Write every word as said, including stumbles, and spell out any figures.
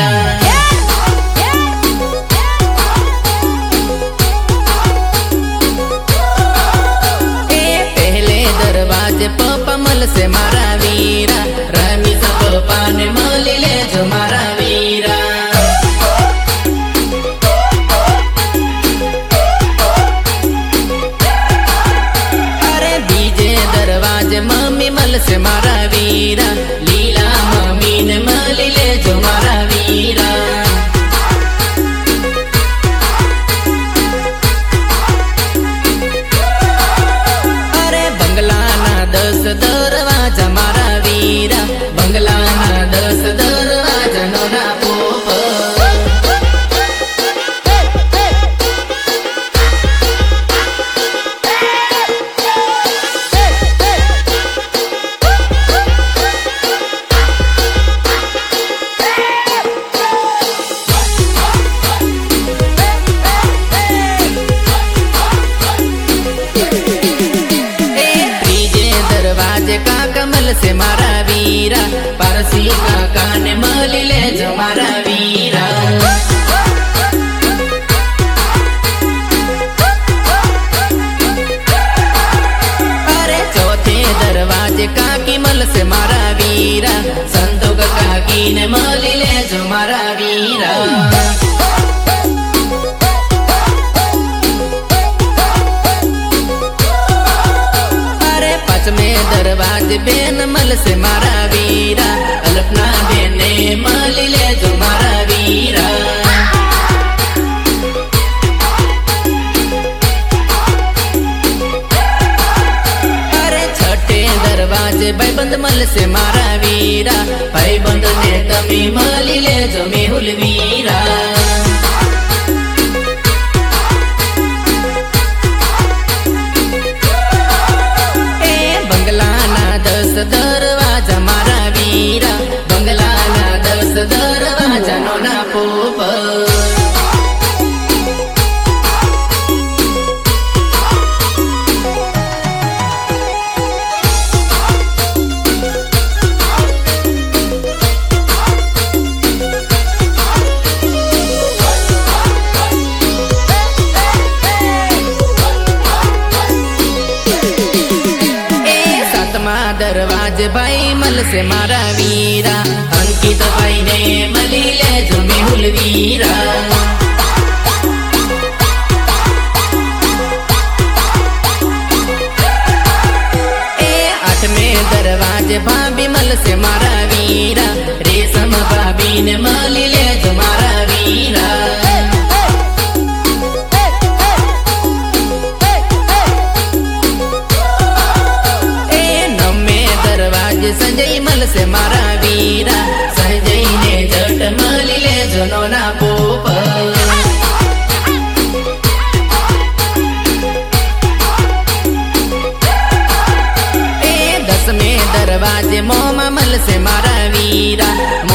वीरा। पहले दरवाजे पप्पा मल से मारा वीरा, रमी सा पप्पा ने मली ले जो मारा वीरा। अरे बीजे दरवाजे मम्मी मल से मारा वीरा, लीला मम्मी ने मली ले जो मारा वीरा। अरे बंगला ना दस दरवाजा मारा वीरा, बंगला ना दस दरवाजा नो ना पोप। का कमल से मारा वीरा, पारसी काका ने मली ले जो मारा वीरा। अरे चौथे दरवाजे काकी मल से मारा वीरा, संतोष काकी ने मली ले जो मारा वीरा। में दरवाजे बेन मल से मारा वीरा, अल्पना बेने मली ले जो मारा वीरा। अरे छठे दरवाजे भाईबंद मल से मारा वीरा, भाईबंद ने तमी मली ले जो मेहुल वीरा। दस दरवाजा मारा वीरा, बंगला ना दस दरवाजा नो ना पोप। दरवाजे भाई मल से मारा वीरा, अंकित भाई ने मली ले जो मेहुल वीरा। ए आठवें दरवाजे भाभी मल से मारा वीरा, रेशम भाभी ने मली ले जो मारा वीरा। संजय मल से मारा वीरा, संजय ने जट मली ले जो नो ना पोप। ए दसवें दरवाजे मोमा मल से मारा वीरा,